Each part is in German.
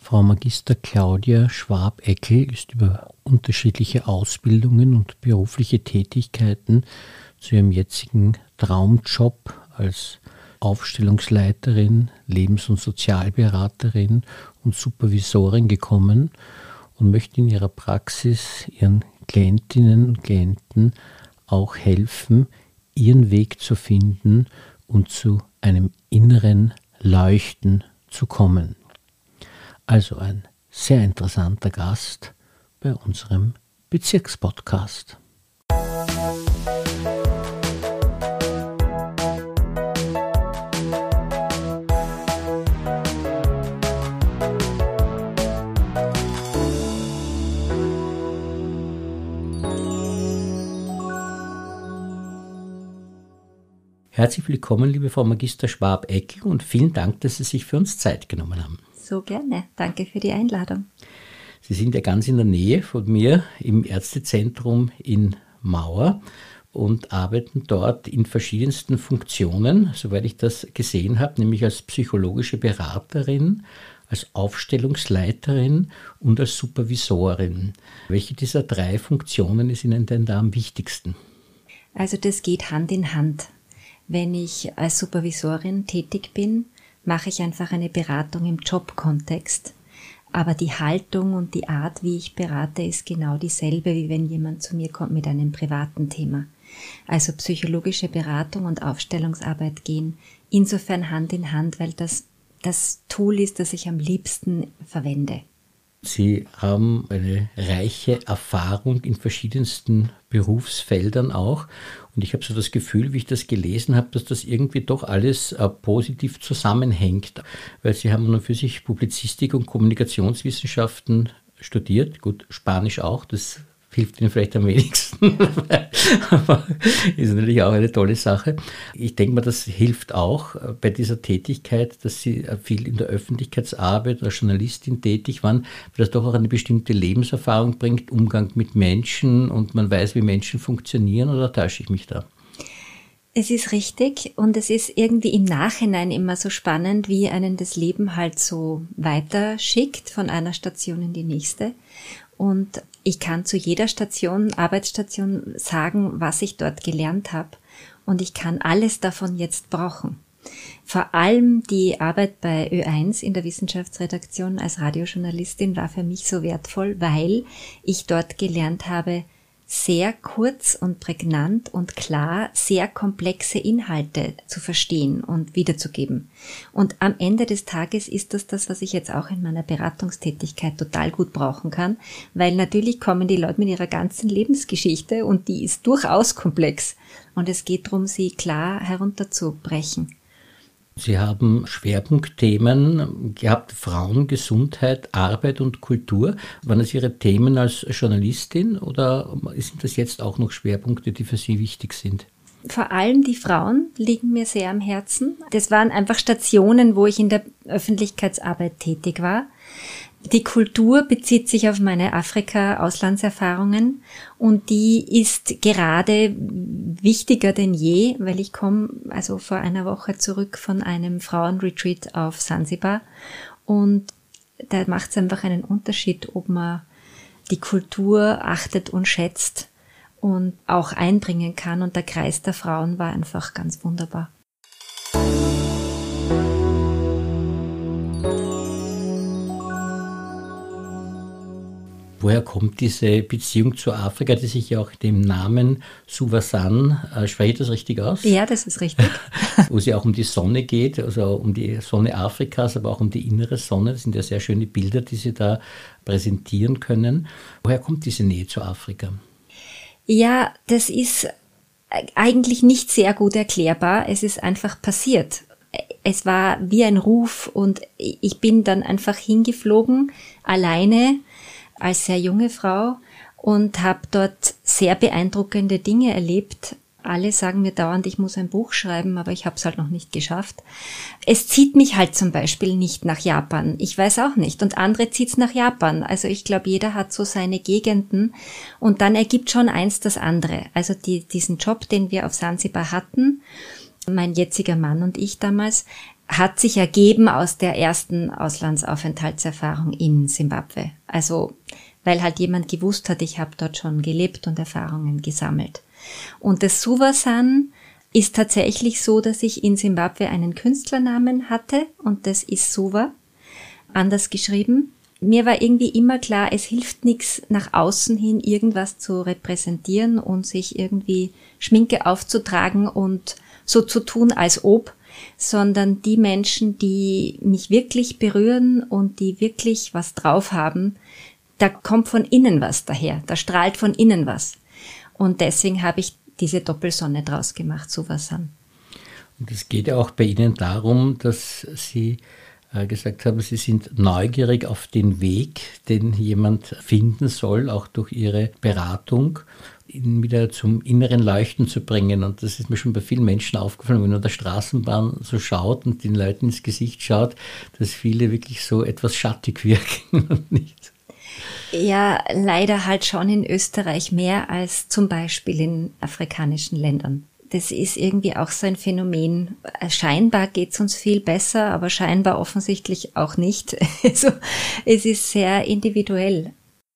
Frau Magister Claudia Schwab-Eckel ist über unterschiedliche Ausbildungen und berufliche Tätigkeiten zu ihrem jetzigen Traumjob als Aufstellungsleiterin, Lebens- und Sozialberaterin und Supervisorin gekommen und möchte in ihrer Praxis ihren Klientinnen und Klienten auch helfen, ihren Weg zu finden und zu einem inneren Leuchten zu kommen. Also ein sehr interessanter Gast bei unserem Bezirkspodcast. Herzlich willkommen, liebe Frau Magister Schwab-Eckel, und vielen Dank, dass Sie sich für uns Zeit genommen haben. So gerne. Danke für die Einladung. Sie sind ja ganz in der Nähe von mir im Ärztezentrum in Mauer und arbeiten dort in verschiedensten Funktionen, soweit ich das gesehen habe, nämlich als psychologische Beraterin, als Aufstellungsleiterin und als Supervisorin. Welche dieser drei Funktionen ist Ihnen denn da am wichtigsten? Also das geht Hand in Hand. Wenn ich als Supervisorin tätig bin, mache ich einfach eine Beratung im Jobkontext. Aber die Haltung und die Art, wie ich berate, ist genau dieselbe, wie wenn jemand zu mir kommt mit einem privaten Thema. Also psychologische Beratung und Aufstellungsarbeit gehen insofern Hand in Hand, weil das Tool ist, das ich am liebsten verwende. Sie haben eine reiche Erfahrung in verschiedensten Berufsfeldern auch. Und ich habe so das Gefühl, wie ich das gelesen habe, dass das irgendwie doch alles positiv zusammenhängt. Weil Sie haben nun für sich Publizistik und Kommunikationswissenschaften studiert. Gut, Spanisch auch, das hilft Ihnen vielleicht am wenigsten, aber ist natürlich auch eine tolle Sache. Ich denke mal, das hilft auch bei dieser Tätigkeit, dass Sie viel in der Öffentlichkeitsarbeit als Journalistin tätig waren, weil das doch auch eine bestimmte Lebenserfahrung bringt, Umgang mit Menschen und man weiß, wie Menschen funktionieren, oder täusche ich mich da? Es ist richtig und es ist irgendwie im Nachhinein immer so spannend, wie einen das Leben halt so weiter schickt von einer Station in die nächste. Und ich kann zu jeder Arbeitsstation sagen, was ich dort gelernt habe. Und ich kann alles davon jetzt brauchen. Vor allem die Arbeit bei Ö1 in der Wissenschaftsredaktion als Radiojournalistin war für mich so wertvoll, weil ich dort gelernt habe, sehr kurz und prägnant und klar sehr komplexe Inhalte zu verstehen und wiederzugeben. Und am Ende des Tages ist das, was ich jetzt auch in meiner Beratungstätigkeit total gut brauchen kann, weil natürlich kommen die Leute mit ihrer ganzen Lebensgeschichte und die ist durchaus komplex. Und es geht darum, sie klar herunterzubrechen. Sie haben Schwerpunktthemen gehabt, Frauen, Gesundheit, Arbeit und Kultur. Waren das Ihre Themen als Journalistin oder sind das jetzt auch noch Schwerpunkte, die für Sie wichtig sind? Vor allem die Frauen liegen mir sehr am Herzen. Das waren einfach Stationen, wo ich in der Öffentlichkeitsarbeit tätig war. Die Kultur bezieht sich auf meine Afrika-Auslandserfahrungen und die ist gerade wichtiger denn je, weil ich komme also vor einer Woche zurück von einem Frauenretreat auf Sansibar und da macht es einfach einen Unterschied, ob man die Kultur achtet und schätzt und auch einbringen kann, und der Kreis der Frauen war einfach ganz wunderbar. Woher kommt diese Beziehung zu Afrika, die sich ja auch dem Namen Suvasan, spreche ich das richtig aus? Ja, das ist richtig. Wo es ja auch um die Sonne geht, also um die Sonne Afrikas, aber auch um die innere Sonne. Das sind ja sehr schöne Bilder, die Sie da präsentieren können. Woher kommt diese Nähe zu Afrika? Ja, das ist eigentlich nicht sehr gut erklärbar. Es ist einfach passiert. Es war wie ein Ruf und ich bin dann einfach hingeflogen, alleine, als sehr junge Frau, und habe dort sehr beeindruckende Dinge erlebt. Alle sagen mir dauernd, ich muss ein Buch schreiben, aber ich habe es halt noch nicht geschafft. Es zieht mich halt zum Beispiel nicht nach Japan. Ich weiß auch nicht. Und andere zieht's nach Japan. Also ich glaube, jeder hat so seine Gegenden. Und dann ergibt schon eins das andere. Also diesen Job, den wir auf Sansibar hatten, mein jetziger Mann und ich damals, hat sich ergeben aus der ersten Auslandsaufenthaltserfahrung in Simbabwe. Also weil halt jemand gewusst hat, ich habe dort schon gelebt und Erfahrungen gesammelt. Und das Suvasan ist tatsächlich so, dass ich in Simbabwe einen Künstlernamen hatte und das ist Suva, anders geschrieben. Mir war irgendwie immer klar, es hilft nichts, nach außen hin irgendwas zu repräsentieren und sich irgendwie Schminke aufzutragen und so zu tun, als ob, sondern die Menschen, die mich wirklich berühren und die wirklich was drauf haben, da kommt von innen was daher, da strahlt von innen was. Und deswegen habe ich diese Doppelsonne draus gemacht, Suvasan. Und es geht ja auch bei Ihnen darum, dass Sie gesagt haben, Sie sind neugierig auf den Weg, den jemand finden soll, auch durch Ihre Beratung, ihn wieder zum inneren Leuchten zu bringen. Und das ist mir schon bei vielen Menschen aufgefallen, wenn man in der Straßenbahn so schaut und den Leuten ins Gesicht schaut, dass viele wirklich so etwas schattig wirken und nicht. Ja, leider halt schon in Österreich mehr als zum Beispiel in afrikanischen Ländern. Das ist irgendwie auch so ein Phänomen. Scheinbar geht's uns viel besser, aber scheinbar offensichtlich auch nicht. Also es ist sehr individuell.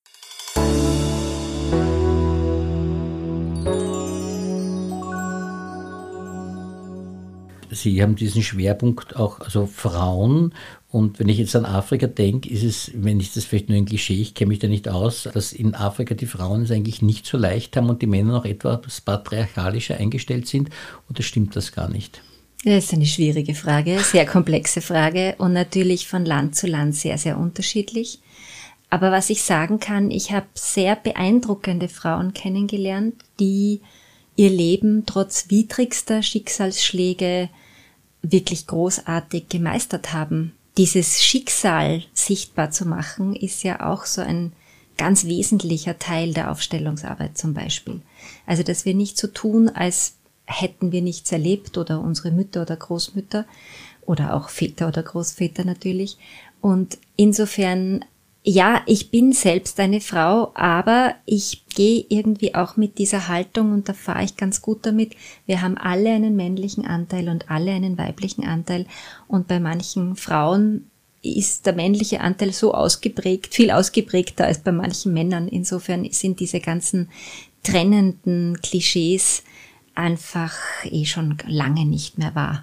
Sie haben diesen Schwerpunkt auch, also Frauen. Und wenn ich jetzt an Afrika denke, ist es, wenn ich das vielleicht nur ein Klischee, ich kenne mich da nicht aus, dass in Afrika die Frauen es eigentlich nicht so leicht haben und die Männer noch etwas patriarchalischer eingestellt sind. Oder stimmt das gar nicht? Das ist eine schwierige Frage, sehr komplexe Frage und natürlich von Land zu Land sehr, sehr unterschiedlich. Aber was ich sagen kann, ich habe sehr beeindruckende Frauen kennengelernt, die ihr Leben trotz widrigster Schicksalsschläge wirklich großartig gemeistert haben. Dieses Schicksal sichtbar zu machen, ist ja auch so ein ganz wesentlicher Teil der Aufstellungsarbeit zum Beispiel. Also, dass wir nicht so tun, als hätten wir nichts erlebt oder unsere Mütter oder Großmütter oder auch Väter oder Großväter natürlich. Und insofern, ja, ich bin selbst eine Frau, aber ich gehe irgendwie auch mit dieser Haltung und da fahre ich ganz gut damit. Wir haben alle einen männlichen Anteil und alle einen weiblichen Anteil und bei manchen Frauen ist der männliche Anteil so ausgeprägt, viel ausgeprägter als bei manchen Männern. Insofern sind diese ganzen trennenden Klischees einfach schon lange nicht mehr wahr.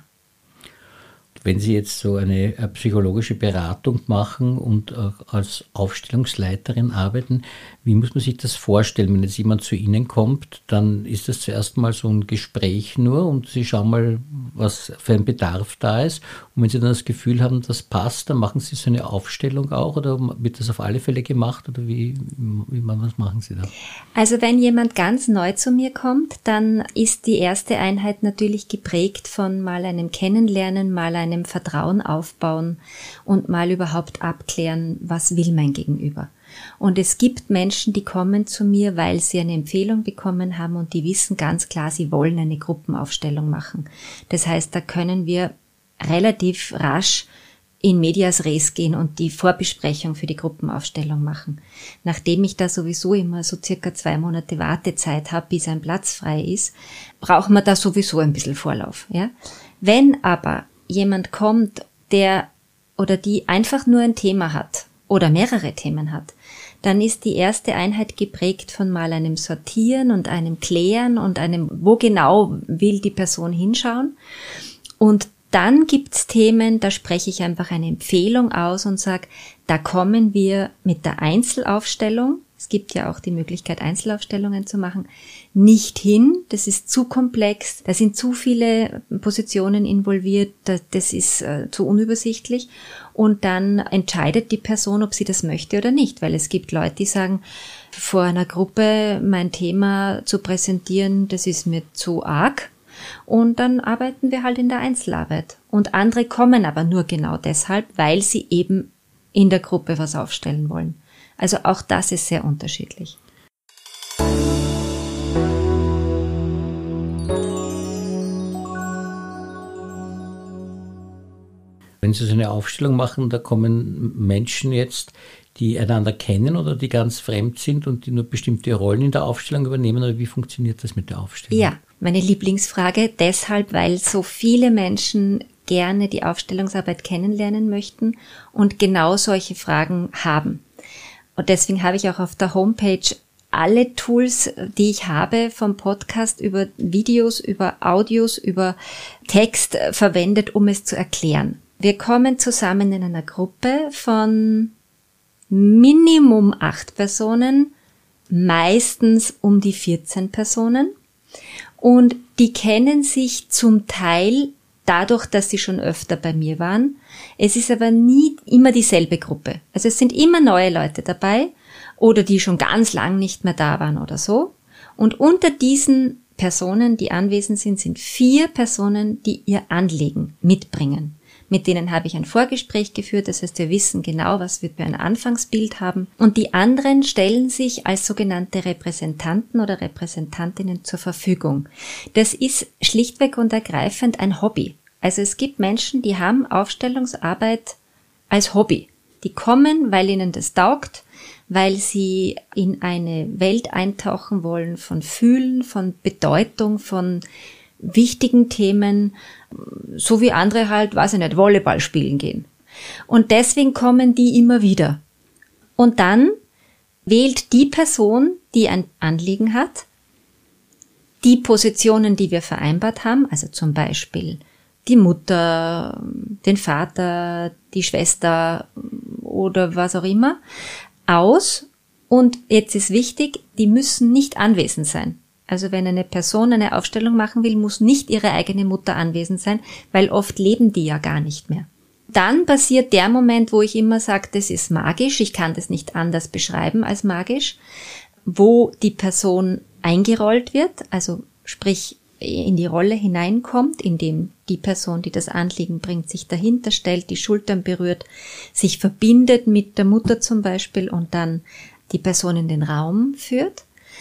Wenn Sie jetzt so eine psychologische Beratung machen und auch als Aufstellungsleiterin arbeiten, wie muss man sich das vorstellen? Wenn jetzt jemand zu Ihnen kommt, dann ist das zuerst mal so ein Gespräch nur und Sie schauen mal, was für ein Bedarf da ist. Und wenn Sie dann das Gefühl haben, das passt, dann machen Sie so eine Aufstellung auch oder wird das auf alle Fälle gemacht oder was machen Sie da? Also wenn jemand ganz neu zu mir kommt, dann ist die erste Einheit natürlich geprägt von mal einem Kennenlernen, mal einem Vertrauen aufbauen und mal überhaupt abklären, was will mein Gegenüber. Und es gibt Menschen, die kommen zu mir, weil sie eine Empfehlung bekommen haben und die wissen ganz klar, sie wollen eine Gruppenaufstellung machen. Das heißt, da können wir relativ rasch in medias res gehen und die Vorbesprechung für die Gruppenaufstellung machen. Nachdem ich da sowieso immer so circa 2 Monate Wartezeit habe, bis ein Platz frei ist, brauchen wir da sowieso ein bisschen Vorlauf. Ja? Wenn aber jemand kommt, der oder die einfach nur ein Thema hat oder mehrere Themen hat, dann ist die erste Einheit geprägt von mal einem Sortieren und einem Klären und einem, wo genau will die Person hinschauen. Und dann gibt's Themen, da spreche ich einfach eine Empfehlung aus und sage, da kommen wir mit der Einzelaufstellung, es gibt ja auch die Möglichkeit, Einzelaufstellungen zu machen, nicht hin. Das ist zu komplex, da sind zu viele Positionen involviert, das ist zu unübersichtlich. Und dann entscheidet die Person, ob sie das möchte oder nicht, weil es gibt Leute, die sagen, vor einer Gruppe mein Thema zu präsentieren, das ist mir zu arg. Und dann arbeiten wir halt in der Einzelarbeit. Und andere kommen aber nur genau deshalb, weil sie eben in der Gruppe was aufstellen wollen. Also auch das ist sehr unterschiedlich. Wenn Sie so eine Aufstellung machen, da kommen Menschen jetzt, die einander kennen oder die ganz fremd sind und die nur bestimmte Rollen in der Aufstellung übernehmen, oder wie funktioniert das mit der Aufstellung? Ja, meine Lieblingsfrage, deshalb, weil so viele Menschen gerne die Aufstellungsarbeit kennenlernen möchten und genau solche Fragen haben. Und deswegen habe ich auch auf der Homepage alle Tools, die ich habe, vom Podcast über Videos, über Audios, über Text verwendet, um es zu erklären. Wir kommen zusammen in einer Gruppe von Minimum 8 Personen, meistens um die 14 Personen. Und die kennen sich zum Teil dadurch, dass sie schon öfter bei mir waren. Es ist aber nie immer dieselbe Gruppe. Also es sind immer neue Leute dabei oder die schon ganz lang nicht mehr da waren oder so. Und unter diesen Personen, die anwesend sind, sind 4 Personen, die ihr Anliegen mitbringen. Mit denen habe ich ein Vorgespräch geführt, das heißt, wir wissen genau, was wir für ein Anfangsbild haben. Und die anderen stellen sich als sogenannte Repräsentanten oder Repräsentantinnen zur Verfügung. Das ist schlichtweg und ergreifend ein Hobby. Also es gibt Menschen, die haben Aufstellungsarbeit als Hobby. Die kommen, weil ihnen das taugt, weil sie in eine Welt eintauchen wollen von Fühlen, von Bedeutung, von wichtigen Themen, so wie andere halt, weiß ich nicht, Volleyball spielen gehen. Und deswegen kommen die immer wieder. Und dann wählt die Person, die ein Anliegen hat, die Positionen, die wir vereinbart haben, also zum Beispiel die Mutter, den Vater, die Schwester oder was auch immer, aus. Und jetzt ist wichtig, die müssen nicht anwesend sein. Also wenn eine Person eine Aufstellung machen will, muss nicht ihre eigene Mutter anwesend sein, weil oft leben die ja gar nicht mehr. Dann passiert der Moment, wo ich immer sage, das ist magisch, ich kann das nicht anders beschreiben als magisch, wo die Person eingerollt wird, also sprich in die Rolle hineinkommt, indem die Person, die das Anliegen bringt, sich dahinter stellt, die Schultern berührt, sich verbindet mit der Mutter zum Beispiel und dann die Person in den Raum führt.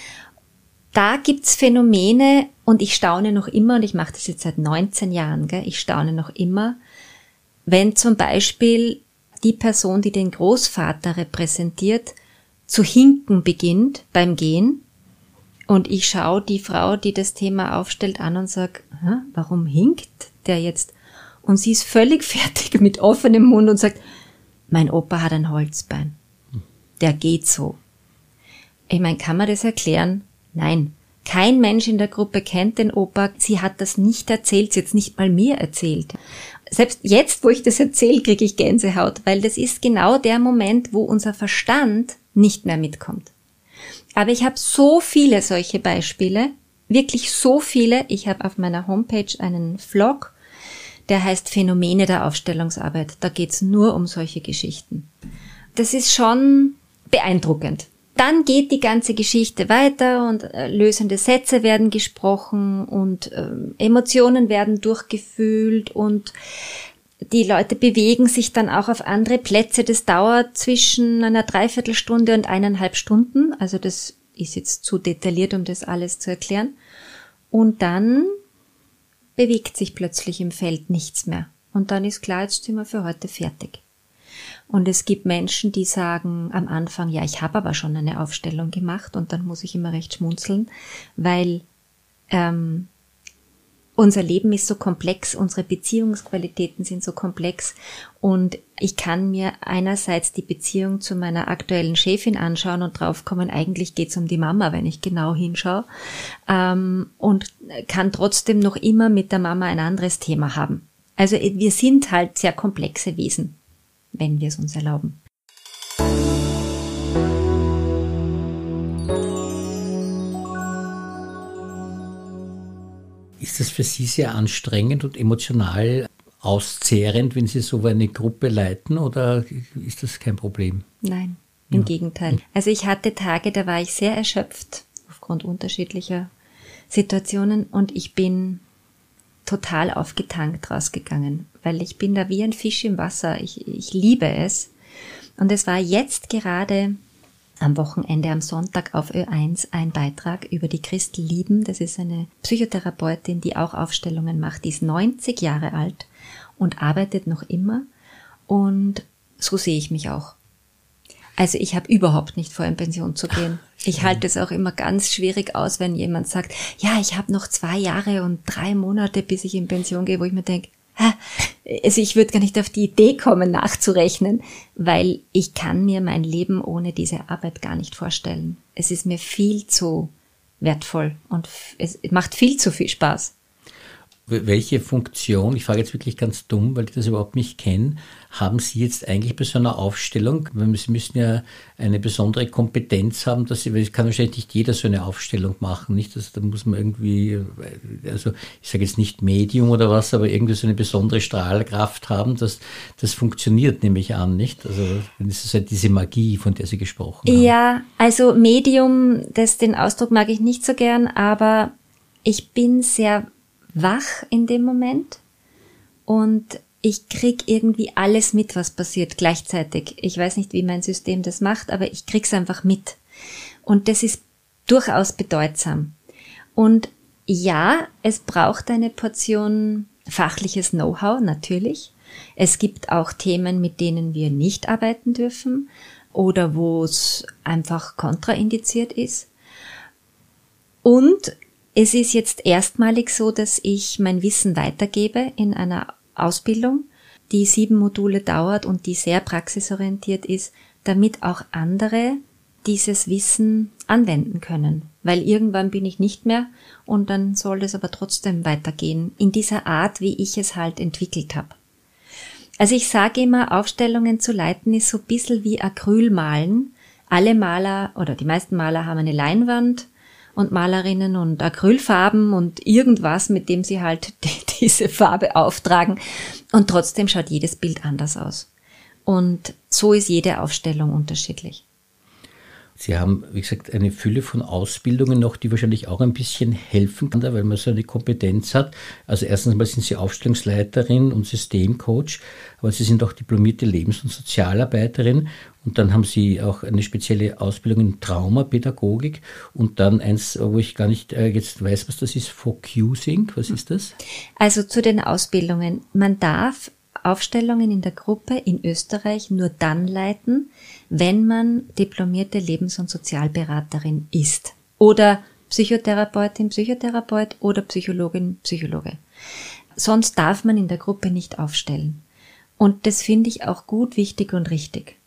Da gibt's Phänomene und ich staune noch immer, und ich mache das jetzt seit 19 Jahren, gell? Ich staune noch immer, wenn zum Beispiel die Person, die den Großvater repräsentiert, zu hinken beginnt beim Gehen und ich schaue die Frau, die das Thema aufstellt, an und sage, warum hinkt der jetzt? Und sie ist völlig fertig mit offenem Mund und sagt, mein Opa hat ein Holzbein, der geht so. Ich meine, kann man das erklären? Nein, kein Mensch in der Gruppe kennt den Opa. Sie hat das nicht erzählt, sie hat es nicht mal mir erzählt. Selbst jetzt, wo ich das erzähle, kriege ich Gänsehaut, weil das ist genau der Moment, wo unser Verstand nicht mehr mitkommt. Aber ich habe so viele solche Beispiele, wirklich so viele. Ich habe auf meiner Homepage einen Vlog, der heißt Phänomene der Aufstellungsarbeit. Da geht's nur um solche Geschichten. Das ist schon beeindruckend. Dann geht die ganze Geschichte weiter und lösende Sätze werden gesprochen und Emotionen werden durchgefühlt und die Leute bewegen sich dann auch auf andere Plätze. Das dauert zwischen einer Dreiviertelstunde und 1,5 Stunden. Also das ist jetzt zu detailliert, um das alles zu erklären. Und dann bewegt sich plötzlich im Feld nichts mehr. Und dann ist klar, jetzt sind wir für heute fertig. Und es gibt Menschen, die sagen am Anfang, ja, ich habe aber schon eine Aufstellung gemacht und dann muss ich immer recht schmunzeln, weil unser Leben ist so komplex, unsere Beziehungsqualitäten sind so komplex und ich kann mir einerseits die Beziehung zu meiner aktuellen Chefin anschauen und draufkommen, eigentlich geht's um die Mama, wenn ich genau hinschaue, und kann trotzdem noch immer mit der Mama ein anderes Thema haben. Also wir sind halt sehr komplexe Wesen, wenn wir es uns erlauben. Ist das für Sie sehr anstrengend und emotional auszehrend, wenn Sie so eine Gruppe leiten, oder ist das kein Problem? Nein, im Gegenteil. Also ich hatte Tage, da war ich sehr erschöpft aufgrund unterschiedlicher Situationen und ich bin total aufgetankt rausgegangen, weil ich bin da wie ein Fisch im Wasser. Ich liebe es. Und es war jetzt gerade am Wochenende, am Sonntag auf Ö1 ein Beitrag über die Christel Lieben. Das ist eine Psychotherapeutin, die auch Aufstellungen macht. Die ist 90 Jahre alt und arbeitet noch immer. Und so sehe ich mich auch. Also ich habe überhaupt nicht vor, in Pension zu gehen. Ich halte es auch immer ganz schwierig aus, wenn jemand sagt, ja, ich habe noch 2 Jahre und 3 Monate, bis ich in Pension gehe, wo ich mir denke, also ich würde gar nicht auf die Idee kommen, nachzurechnen, weil ich kann mir mein Leben ohne diese Arbeit gar nicht vorstellen. Es ist mir viel zu wertvoll und es macht viel zu viel Spaß. Welche Funktion, ich frage jetzt wirklich ganz dumm, weil ich das überhaupt nicht kenne, haben Sie jetzt eigentlich bei so einer Aufstellung? Weil Sie müssen ja eine besondere Kompetenz haben, weil es kann wahrscheinlich nicht jeder so eine Aufstellung machen, nicht? Da muss man irgendwie, also ich sage jetzt nicht Medium oder was, aber irgendwie so eine besondere Strahlkraft haben, das funktioniert, nehme ich an, nicht? Also das ist halt diese Magie, von der Sie gesprochen haben. Ja, also Medium, den Ausdruck mag ich nicht so gern, aber ich bin sehr wach in dem Moment und ich krieg irgendwie alles mit, was passiert gleichzeitig. Ich weiß nicht, wie mein System das macht, aber ich krieg's einfach mit. Und das ist durchaus bedeutsam. Und ja, es braucht eine Portion fachliches Know-how, natürlich. Es gibt auch Themen, mit denen wir nicht arbeiten dürfen oder wo es einfach kontraindiziert ist. Und es ist jetzt erstmalig so, dass ich mein Wissen weitergebe in einer Ausbildung, die 7 Module dauert und die sehr praxisorientiert ist, damit auch andere dieses Wissen anwenden können. Weil irgendwann bin ich nicht mehr und dann soll es aber trotzdem weitergehen, in dieser Art, wie ich es halt entwickelt habe. Also ich sage immer, Aufstellungen zu leiten ist so ein bisschen wie Acrylmalen. Alle Maler oder die meisten Maler haben eine Leinwand und Malerinnen und Acrylfarben und irgendwas, mit dem sie halt diese Farbe auftragen. Und trotzdem schaut jedes Bild anders aus. Und so ist jede Aufstellung unterschiedlich. Sie haben, wie gesagt, eine Fülle von Ausbildungen noch, die wahrscheinlich auch ein bisschen helfen kann, weil man so eine Kompetenz hat. Also erstens mal sind Sie Aufstellungsleiterin und Systemcoach, aber Sie sind auch diplomierte Lebens- und Sozialarbeiterin und dann haben Sie auch eine spezielle Ausbildung in Traumapädagogik und dann eins, wo ich gar nicht jetzt weiß, was das ist, Focusing. Was ist das? Also zu den Ausbildungen. Man darf Aufstellungen in der Gruppe in Österreich nur dann leiten, wenn man diplomierte Lebens- und Sozialberaterin ist oder Psychotherapeutin, Psychotherapeut oder Psychologin, Psychologe. Sonst darf man in der Gruppe nicht aufstellen. Und das finde ich auch gut, wichtig und richtig.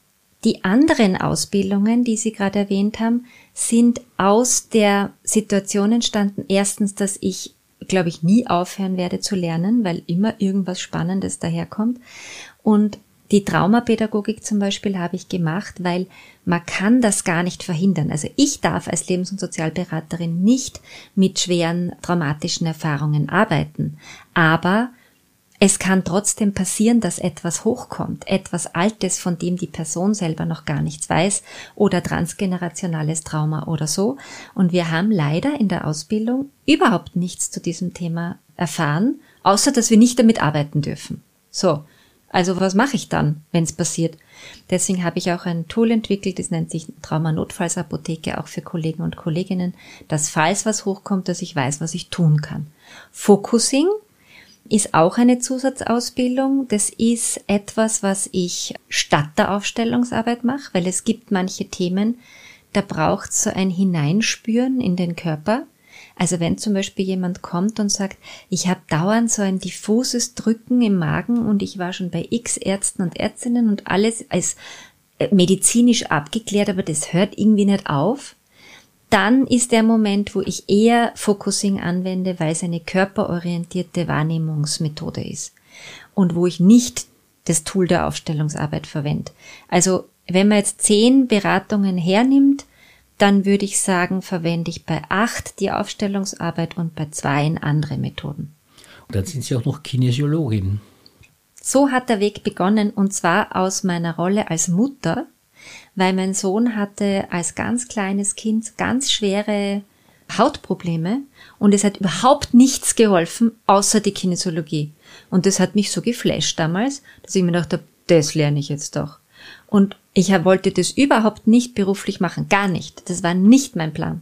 Die anderen Ausbildungen, die Sie gerade erwähnt haben, sind aus der Situation entstanden. Erstens, dass ich, glaube ich, nie aufhören werde zu lernen, weil immer irgendwas Spannendes daherkommt. Und die Traumapädagogik zum Beispiel habe ich gemacht, weil man kann das gar nicht verhindern. Also ich darf als Lebens- und Sozialberaterin nicht mit schweren traumatischen Erfahrungen arbeiten. Aber es kann trotzdem passieren, dass etwas hochkommt, etwas Altes, von dem die Person selber noch gar nichts weiß oder transgenerationales Trauma oder so. Und wir haben leider in der Ausbildung überhaupt nichts zu diesem Thema erfahren, außer dass wir nicht damit arbeiten dürfen. So, also was mache ich dann, wenn es passiert? Deswegen habe ich auch ein Tool entwickelt, das nennt sich Trauma-Notfallsapotheke, auch für Kollegen und Kolleginnen, dass falls was hochkommt, dass ich weiß, was ich tun kann. Focusing ist auch eine Zusatzausbildung. Das ist etwas, was ich statt der Aufstellungsarbeit mache, weil es gibt manche Themen, da braucht es so ein Hineinspüren in den Körper. Also wenn zum Beispiel jemand kommt und sagt, ich habe dauernd so ein diffuses Drücken im Magen und ich war schon bei X Ärzten und Ärztinnen und alles als medizinisch abgeklärt, aber das hört irgendwie nicht auf, dann ist der Moment, wo ich eher Focusing anwende, weil es eine körperorientierte Wahrnehmungsmethode ist und wo ich nicht das Tool der Aufstellungsarbeit verwende. Also wenn man jetzt 10 Beratungen hernimmt, dann würde ich sagen, verwende ich bei 8 die Aufstellungsarbeit und bei 2 andere Methoden. Und dann sind Sie auch noch Kinesiologin. So hat der Weg begonnen und zwar aus meiner Rolle als Mutter, weil mein Sohn hatte als ganz kleines Kind ganz schwere Hautprobleme und es hat überhaupt nichts geholfen, außer die Kinesiologie. Und das hat mich so geflasht damals, dass ich mir dachte, das lerne ich jetzt doch. Und ich wollte das überhaupt nicht beruflich machen, gar nicht. Das war nicht mein Plan.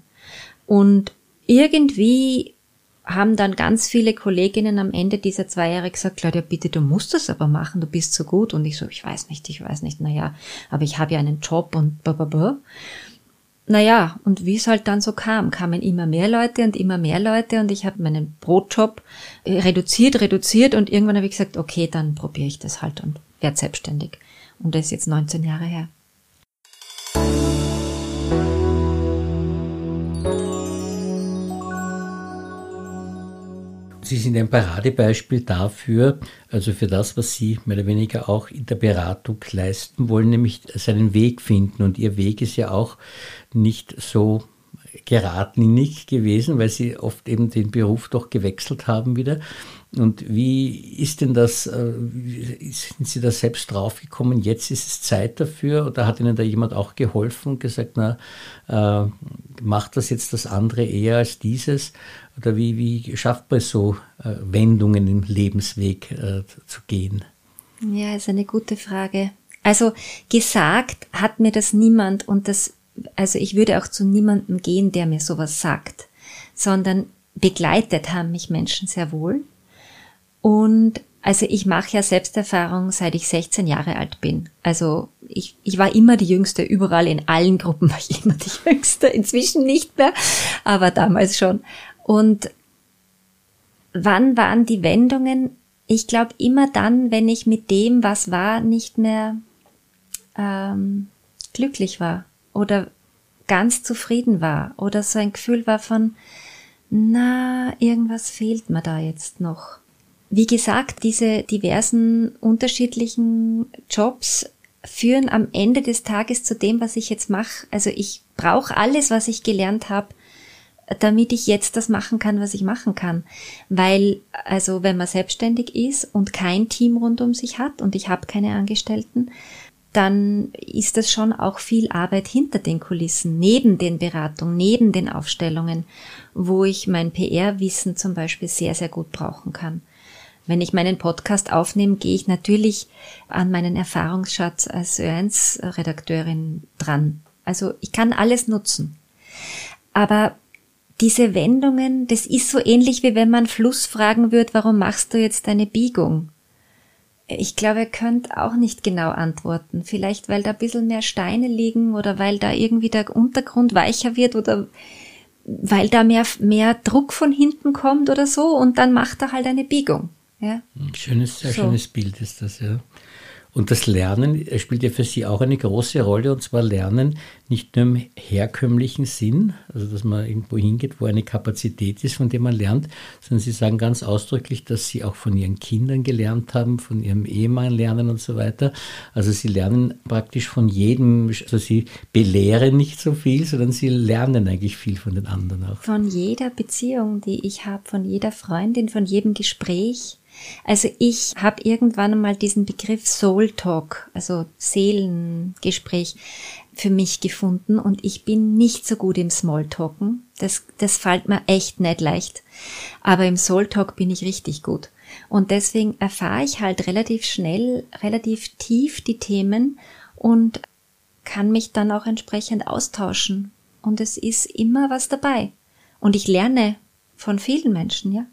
Und irgendwie haben dann ganz viele Kolleginnen am Ende dieser 2 Jahre gesagt, Claudia, bitte, du musst das aber machen, du bist so gut. Und ich so, ich weiß nicht, naja, aber ich habe ja einen Job und blablabla. naja, und wie es halt dann so kam, kamen immer mehr Leute und ich habe meinen Brotjob reduziert und irgendwann habe ich gesagt, okay, dann probiere ich das halt und werde selbstständig. Und das ist jetzt 19 Jahre her. Sie sind ein Paradebeispiel dafür, also für das, was Sie mehr oder weniger auch in der Beratung leisten wollen, nämlich seinen Weg finden. Und Ihr Weg ist ja auch nicht so geradlinig gewesen, weil Sie oft eben den Beruf doch gewechselt haben wieder. Und wie ist denn das, sind Sie da selbst draufgekommen, jetzt ist es Zeit dafür, oder hat Ihnen da jemand auch geholfen und gesagt, macht das jetzt das andere eher als dieses? Oder wie schafft man so Wendungen im Lebensweg zu gehen? Ja, ist eine gute Frage. Also gesagt hat mir das niemand also ich würde auch zu niemandem gehen, der mir sowas sagt, sondern begleitet haben mich Menschen sehr wohl. Und also ich mache ja Selbsterfahrung, seit ich 16 Jahre alt bin. Also ich war immer die Jüngste, überall in allen Gruppen war ich immer die Jüngste, inzwischen nicht mehr, aber damals schon. Und wann waren die Wendungen? Ich glaube immer dann, wenn ich mit dem, was war, nicht mehr glücklich war oder ganz zufrieden war oder so ein Gefühl war von, irgendwas fehlt mir da jetzt noch. Wie gesagt, diese diversen unterschiedlichen Jobs führen am Ende des Tages zu dem, was ich jetzt mache. Also ich brauche alles, was ich gelernt habe, damit ich jetzt das machen kann, was ich machen kann. Weil, also wenn man selbstständig ist und kein Team rund um sich hat und ich habe keine Angestellten, dann ist das schon auch viel Arbeit hinter den Kulissen, neben den Beratungen, neben den Aufstellungen, wo ich mein PR-Wissen zum Beispiel sehr, sehr gut brauchen kann. Wenn ich meinen Podcast aufnehme, gehe ich natürlich an meinen Erfahrungsschatz als Ö1-Redakteurin dran. Also ich kann alles nutzen. Aber diese Wendungen, das ist so ähnlich, wie wenn man Fluss fragen würde, warum machst du jetzt eine Biegung? Ich glaube, ihr könnt auch nicht genau antworten. Vielleicht, weil da ein bisschen mehr Steine liegen oder weil da irgendwie der Untergrund weicher wird oder weil da mehr Druck von hinten kommt oder so und dann macht er halt eine Biegung. Ja. Sehr schönes Bild ist das, ja. Und das Lernen spielt ja für Sie auch eine große Rolle, und zwar Lernen nicht nur im herkömmlichen Sinn, also dass man irgendwo hingeht, wo eine Kapazität ist, von der man lernt, sondern Sie sagen ganz ausdrücklich, dass Sie auch von Ihren Kindern gelernt haben, von Ihrem Ehemann lernen und so weiter. Also Sie lernen praktisch von jedem, also Sie belehren nicht so viel, sondern Sie lernen eigentlich viel von den anderen auch. Von jeder Beziehung, die ich habe, von jeder Freundin, von jedem Gespräch. Also ich habe irgendwann einmal diesen Begriff Soul Talk, also Seelengespräch, für mich gefunden und ich bin nicht so gut im Smalltalken. Das fällt mir echt nicht leicht. Aber im Soul Talk bin ich richtig gut. Und deswegen erfahre ich halt relativ schnell, relativ tief die Themen und kann mich dann auch entsprechend austauschen. Und es ist immer was dabei. Und ich lerne von vielen Menschen, ja.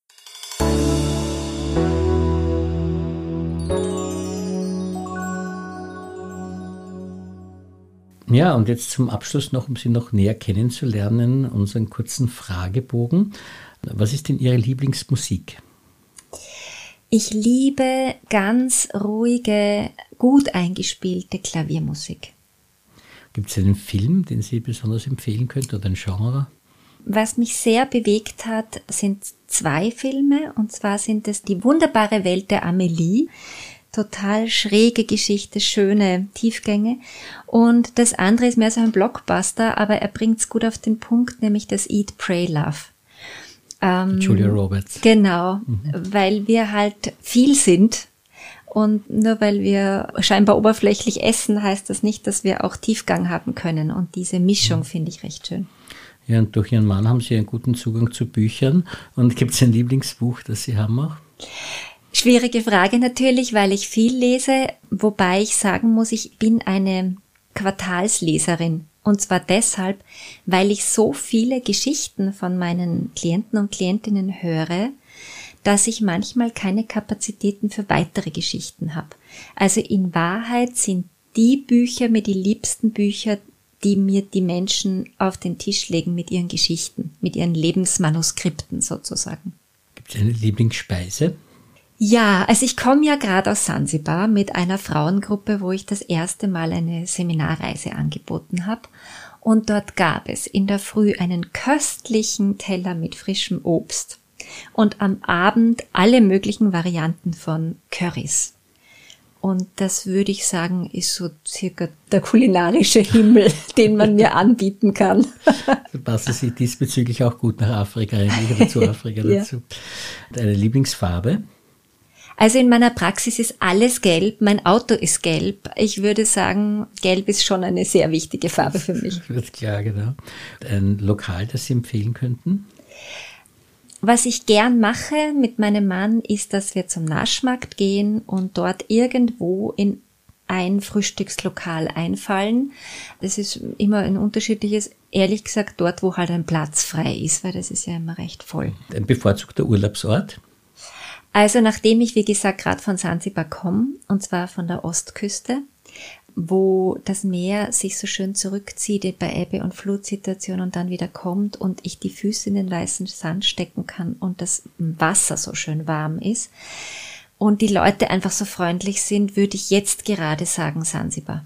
Ja, und jetzt zum Abschluss noch, um Sie noch näher kennenzulernen, unseren kurzen Fragebogen. Was ist denn Ihre Lieblingsmusik? Ich liebe ganz ruhige, gut eingespielte Klaviermusik. Gibt es einen Film, den Sie besonders empfehlen könnten oder ein Genre? Was mich sehr bewegt hat, sind 2 Filme, und zwar sind es Die wunderbare Welt der Amelie, total schräge Geschichte, schöne Tiefgänge, und das andere ist mehr so ein Blockbuster, aber er bringt's gut auf den Punkt, nämlich das Eat, Pray, Love. Julia Roberts. Genau, weil wir halt viel sind. Und nur weil wir scheinbar oberflächlich essen, heißt das nicht, dass wir auch Tiefgang haben können. Und diese Mischung finde ich recht schön. Ja, und durch Ihren Mann haben Sie einen guten Zugang zu Büchern. Und gibt es ein Lieblingsbuch, das Sie haben auch? Schwierige Frage natürlich, weil ich viel lese, wobei ich sagen muss, ich bin eine Quartalsleserin. Und zwar deshalb, weil ich so viele Geschichten von meinen Klienten und Klientinnen höre, dass ich manchmal keine Kapazitäten für weitere Geschichten habe. Also in Wahrheit sind die Bücher mir die liebsten Bücher, die mir die Menschen auf den Tisch legen mit ihren Geschichten, mit ihren Lebensmanuskripten sozusagen. Gibt es eine Lieblingsspeise? Ja, also ich komme ja gerade aus Sansibar mit einer Frauengruppe, wo ich das erste Mal eine Seminarreise angeboten habe. Und dort gab es in der Früh einen köstlichen Teller mit frischem Obst und am Abend alle möglichen Varianten von Currys. Und das würde ich sagen, ist so circa der kulinarische Himmel, den man mir anbieten kann. So passen Sie diesbezüglich auch gut nach Afrika, oder zu Afrika dazu. Deine Lieblingsfarbe? Also in meiner Praxis ist alles gelb, mein Auto ist gelb. Ich würde sagen, gelb ist schon eine sehr wichtige Farbe für mich. Das wird klar, genau. Ein Lokal, das Sie empfehlen könnten? Was ich gern mache mit meinem Mann, ist, dass wir zum Naschmarkt gehen und dort irgendwo in ein Frühstückslokal einfallen. Das ist immer ein unterschiedliches, ehrlich gesagt dort, wo halt ein Platz frei ist, weil das ist ja immer recht voll. Ein bevorzugter Urlaubsort? Also nachdem ich, wie gesagt, gerade von Sansibar komme, und zwar von der Ostküste, wo das Meer sich so schön zurückzieht bei Ebbe- und Flutsituation und dann wieder kommt und ich die Füße in den weißen Sand stecken kann und das Wasser so schön warm ist und die Leute einfach so freundlich sind, würde ich jetzt gerade sagen Sansibar.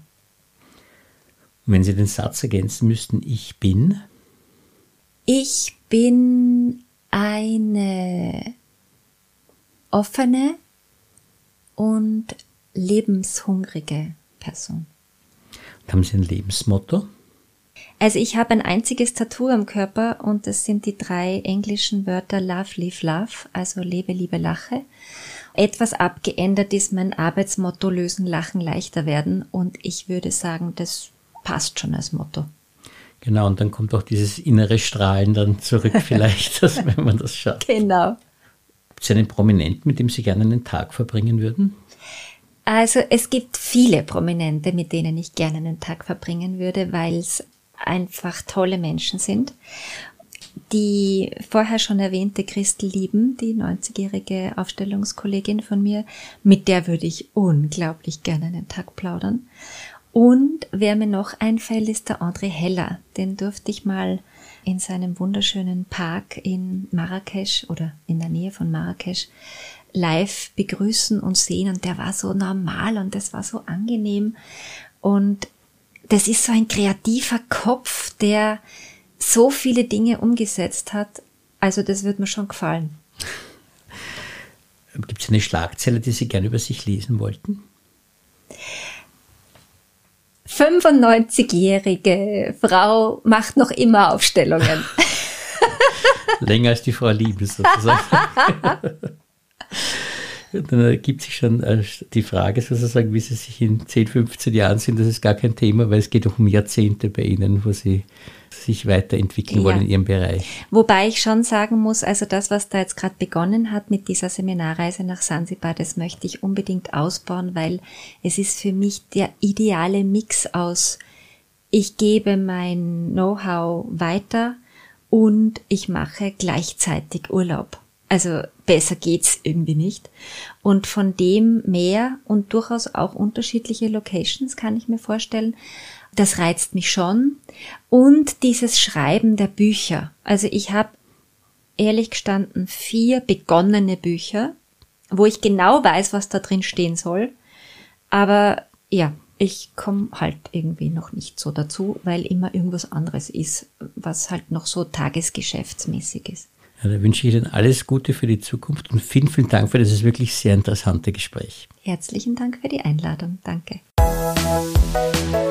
Wenn Sie den Satz ergänzen müssten, ich bin? Ich bin eine offene und lebenshungrige Person. Haben Sie ein Lebensmotto? Also ich habe ein einziges Tattoo am Körper und das sind die 3 englischen Wörter Love, Live, Love, also lebe, liebe, lache. Etwas abgeändert ist mein Arbeitsmotto Lösen, Lachen, leichter werden und ich würde sagen, das passt schon als Motto. Genau, und dann kommt auch dieses innere Strahlen dann zurück vielleicht, wenn man das schafft. Genau. Gibt es einen Prominenten, mit dem Sie gerne einen Tag verbringen würden? Also es gibt viele Prominente, mit denen ich gerne einen Tag verbringen würde, weil es einfach tolle Menschen sind. Die vorher schon erwähnte Christel Lieben, die 90-jährige Aufstellungskollegin von mir, mit der würde ich unglaublich gerne einen Tag plaudern. Und wer mir noch einfällt, ist der André Heller. Den durfte ich mal in seinem wunderschönen Park in Marrakesch oder in der Nähe von Marrakesch live begrüßen und sehen und der war so normal und das war so angenehm und das ist so ein kreativer Kopf, der so viele Dinge umgesetzt hat, also das wird mir schon gefallen. Gibt es eine Schlagzeile, die Sie gerne über sich lesen wollten? 95-jährige Frau macht noch immer Aufstellungen. Länger als die Frau Liebe sozusagen. Dann ergibt sich schon die Frage sozusagen, wie Sie sich in 10, 15 Jahren sind. Das ist gar kein Thema, weil es geht um Jahrzehnte bei Ihnen, wo Sie sich weiterentwickeln wollen in Ihrem Bereich. Wobei ich schon sagen muss, also das, was da jetzt gerade begonnen hat mit dieser Seminarreise nach Sansibar, das möchte ich unbedingt ausbauen, weil es ist für mich der ideale Mix aus, ich gebe mein Know-how weiter und ich mache gleichzeitig Urlaub. Also besser geht's irgendwie nicht. Und von dem mehr und durchaus auch unterschiedliche Locations kann ich mir vorstellen. Das reizt mich schon. Und dieses Schreiben der Bücher. Also ich habe ehrlich gestanden 4 begonnene Bücher, wo ich genau weiß, was da drin stehen soll. Aber ja, ich komme halt irgendwie noch nicht so dazu, weil immer irgendwas anderes ist, was halt noch so tagesgeschäftsmäßig ist. Ja, da wünsche ich Ihnen alles Gute für die Zukunft und vielen, vielen Dank für dieses wirklich sehr interessante Gespräch. Herzlichen Dank für die Einladung. Danke.